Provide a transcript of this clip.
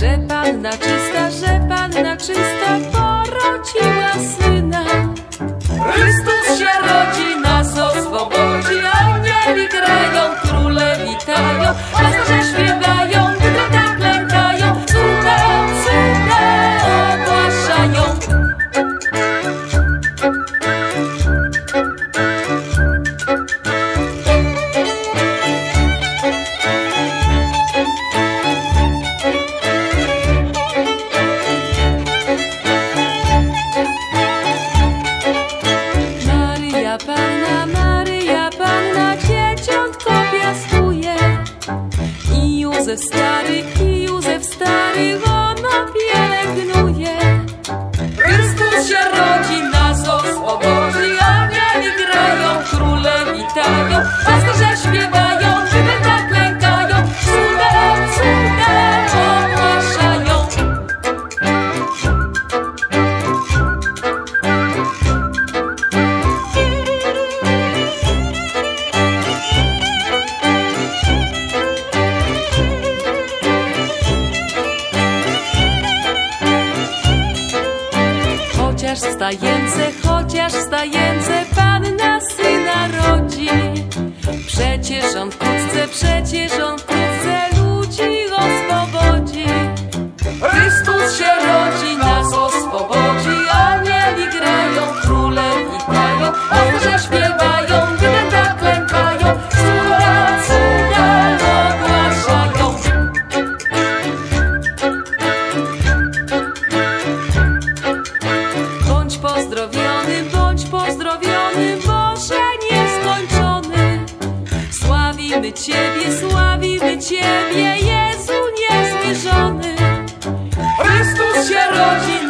że Panna czysta porodziła Syna. Chrystus się rodzi, nas oswobodzi, anieli grają, króle witają, pasterze śpiewają, wydręta klękają, cuda, cuda ogłaszają. Maryja Panna dzieciątko piastuje i Józef stary ona pielęgnuje. Chrystus się rodzi, nas oswobodzi, anieli grają, króle witają, pasterze śpiewają, wydręta klękają, cuda, cuda ogłaszają. Chociaż w stajence Panna Syna rodzi. Przecież on wkrótce ludzi oswobodzi. Chrystus się rodzi, nas oswobodzi, anieli grają, króle witają, pasterze śpiewają, wydręta klękają, cuda, cuda ogłaszają. Bądź pozdrowiony, Boże nieskończony. Sławimy Ciebie, Jezu niezmierzony. Chrystus się rodzi,